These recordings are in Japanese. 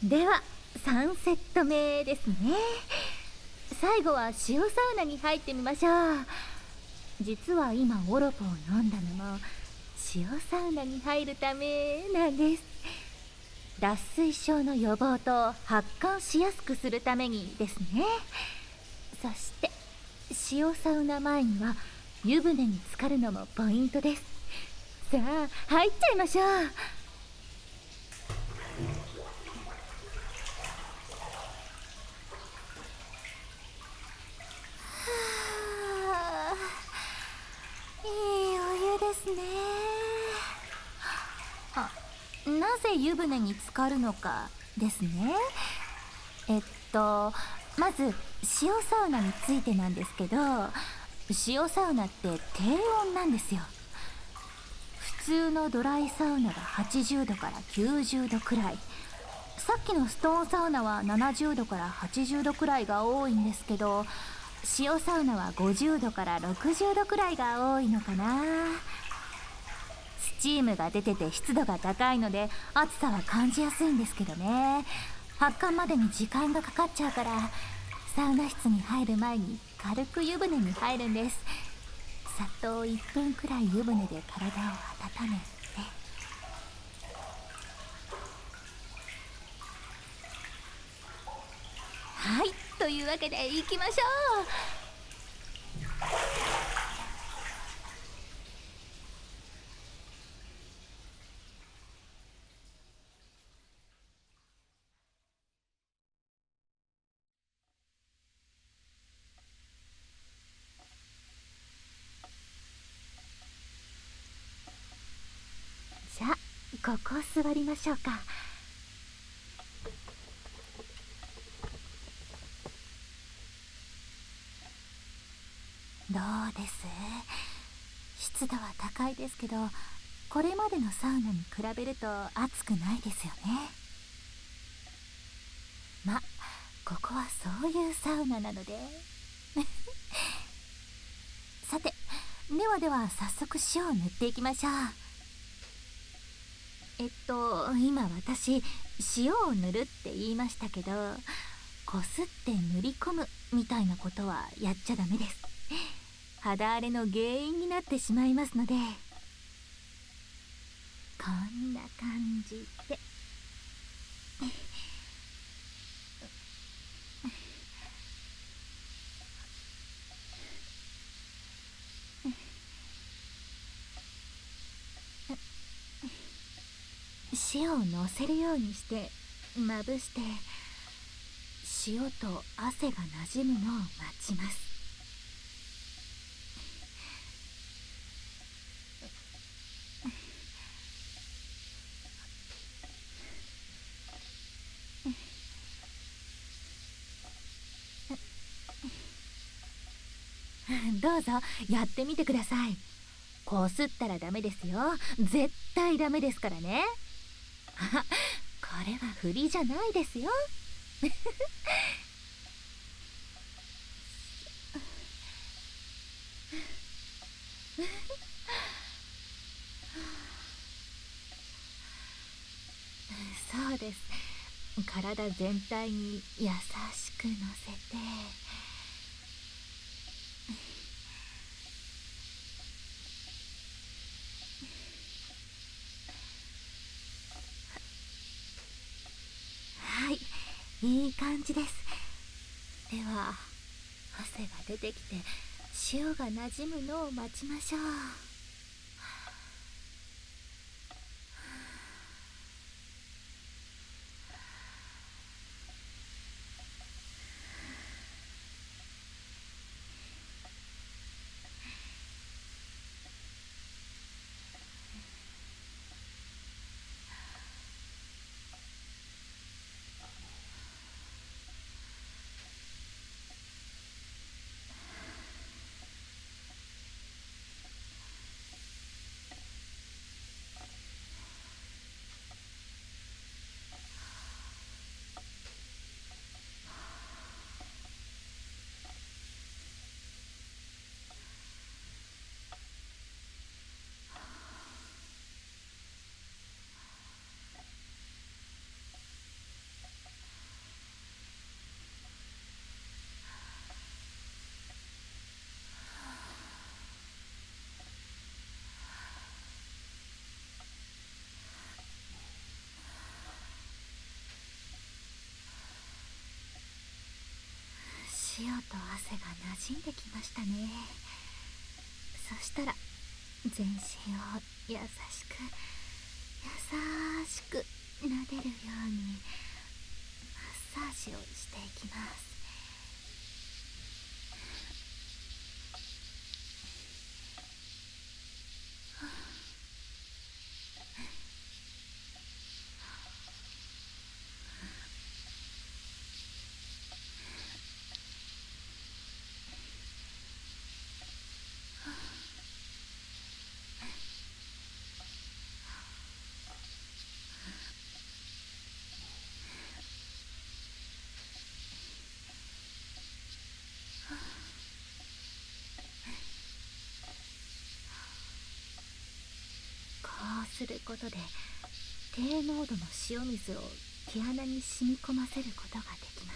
では3セット目ですね。最後は塩サウナに入ってみましょう。実は今オロポを飲んだのも塩サウナに入るためなんです。脱水症の予防と発汗しやすくするためにですね。そして塩サウナ前には湯船に浸かるのもポイントです。さあ入っちゃいましょう。いいお湯ですね。なぜ湯船に浸かるのかですね。まず塩サウナについてなんですけど、塩サウナって低温なんですよ。普通のドライサウナが80度から90度くらい、さっきのストーンサウナは70度から80度くらいが多いんですけど、塩サウナは50度から60度くらいが多いのかな。スチームが出てて湿度が高いので暑さは感じやすいんですけどね。発汗までに時間がかかっちゃうから、サウナ室に入る前に軽く湯船に入るんです。さっと1分くらい湯船で体を温めて、はい、というわけで行きましょう。じゃあここ座りましょうか。どうです？湿度は高いですけど、これまでのサウナに比べると暑くないですよね。ここはそういうサウナなのでさて、では早速塩を塗っていきましょう。今私塩を塗るって言いましたけど、こすって塗り込むみたいなことはやっちゃダメです。肌荒れの原因になってしまいますので。こんな感じで塩をのせるようにしてまぶして、塩と汗がなじむのを待ちます。どうぞやってみてください。こすったらダメですよ。絶対ダメですからね。これは振りじゃないですよ。そうです。体全体に優しくのせて、はい、いい感じです。では汗が出てきて塩がなじむのを待ちましょう。 と汗が馴染んできましたね。そしたら全身を優しく優しく撫でるようにマッサージをしていきます。こうすることで低濃度の塩水を毛穴に染み込ませることができます。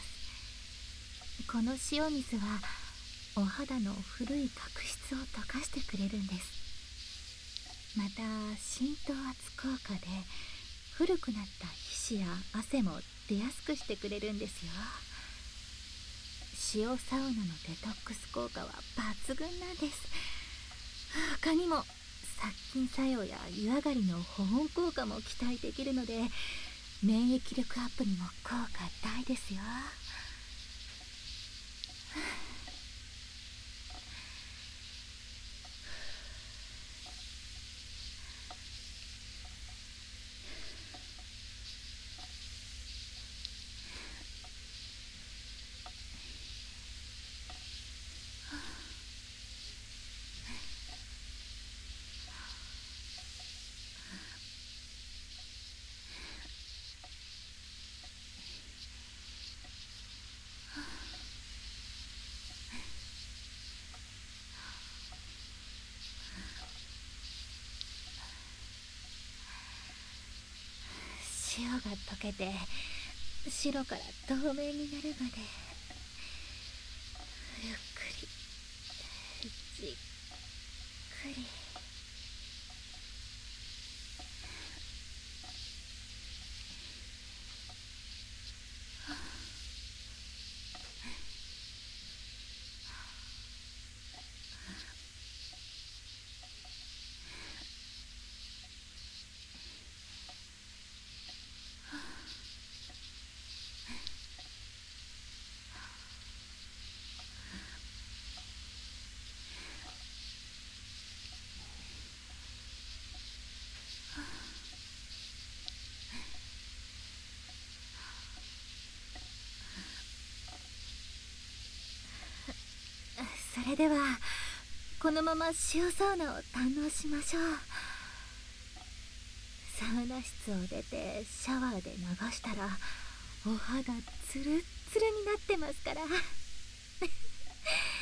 この塩水はお肌の古い角質を溶かしてくれるんです。また浸透圧効果で古くなった皮脂や汗も出やすくしてくれるんですよ。塩サウナのデトックス効果は抜群なんです。他にも殺菌作用や湯上がりの保温効果も期待できるので、免疫力アップにも効果大ですよ。塩が溶けて白から透明になるまでゆっくりじっくり。それではこのまま塩サウナを堪能しましょう。サウナ室を出てシャワーで流したらお肌ツルッツルになってますから